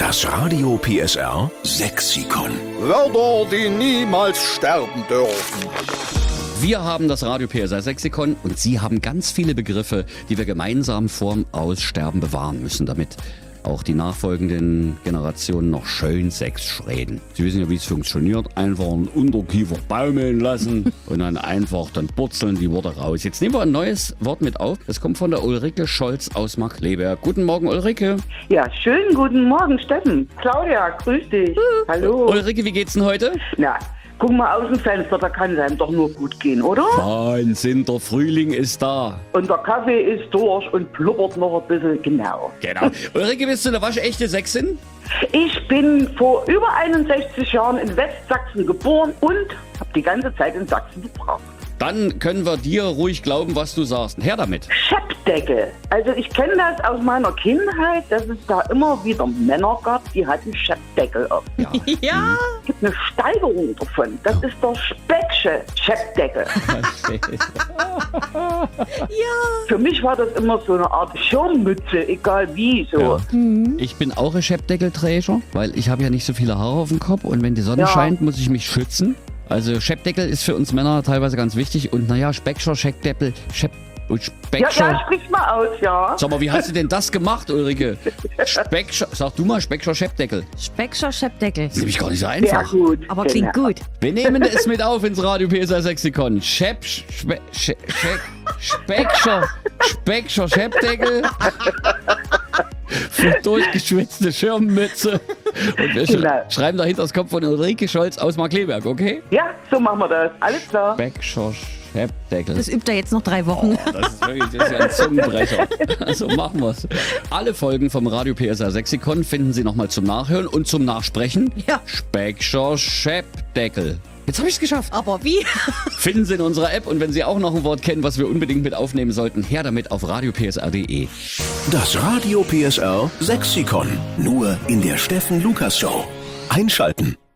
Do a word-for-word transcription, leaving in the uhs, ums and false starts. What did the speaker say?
Das Radio P S R Sexikon. Wörter, die niemals sterben dürfen. Wir haben das Radio P S R Sexikon und Sie haben ganz viele Begriffe, die wir gemeinsam vorm Aussterben bewahren müssen, damit auch die nachfolgenden Generationen noch schön Sex reden. Sie wissen ja, wie es funktioniert. Einfach einen Unterkiefer baumeln lassen und dann einfach dann purzeln die Worte raus. Jetzt nehmen wir ein neues Wort mit auf. Das kommt von der Ulrike Scholz aus Markkleeberg. Guten Morgen, Ulrike. Ja, schönen guten Morgen, Steffen. Claudia, grüß dich. Hallo. Ulrike, wie geht's denn heute? Na, guck mal aus dem Fenster, da kann es einem doch nur gut gehen, oder? Wahnsinn, der Frühling ist da. Und der Kaffee ist durch und blubbert noch ein bisschen, genau. Genau. Ulrike, bist du eine waschechte Sechsin? Ich bin vor über einundsechzig Jahren in Westsachsen geboren und habe die ganze Zeit in Sachsen verbracht. Dann können wir dir ruhig glauben, was du sagst. Her damit. Scheppdeckel. Also ich kenne das aus meiner Kindheit, dass es da immer wieder Männer gab, die hatten Scheppdeckel auf. Ja. Ja. Es gibt eine Steigerung davon. Das ist der Specksche Scheppdeckel. Ja. Für mich war das immer so eine Art Schirmmütze, egal wie, so. Ja. Ich bin auch ein Scheppdeckelträger, weil ich habe ja nicht so viele Haare auf dem Kopf und wenn die Sonne Ja. scheint, muss ich mich schützen. Also Scheppdeckel ist für uns Männer teilweise ganz wichtig und naja, Speckscher, Scheckdeppel, Schepp und Ja, Speckscher. ja, sprich mal aus, ja. Sag mal, wie hast du denn das gemacht, Ulrike? Speckscher, sag du mal Speckscher, Scheppdeckel. Speckscher Scheppdeckel. Das ist nämlich gar nicht so Sehr einfach. gut. Aber klingt Genau. gut. Wir nehmen es mit auf ins Radio P S R Sexikon. Schepp, Spe, Sche, Scheck, Speckscher, Speckscher, Scheppdeckel. Für durchgeschwitzte Schirmmütze. Und wir Genau. sch schreiben dahinter das Kopf von Ulrike Scholz aus Markkleeberg, okay? Ja, so machen wir das. Alles klar. Speckscher, Scheppdeckel. Das übt er jetzt noch drei Wochen. Oh, das ist wirklich das ist ja ein Zungenbrecher. Also machen wir's. Alle Folgen vom Radio P S R Sexikon finden Sie nochmal zum Nachhören und zum Nachsprechen. Ja. Speckscher, Scheppdeckel. Jetzt habe ich es geschafft. Aber wie? Finden Sie in unserer App und wenn Sie auch noch ein Wort kennen, was wir unbedingt mit aufnehmen sollten, her damit auf radio p s r punkt d e. Das Radio P S R Sexikon. Nur in der Steffen Lukas Show. Einschalten.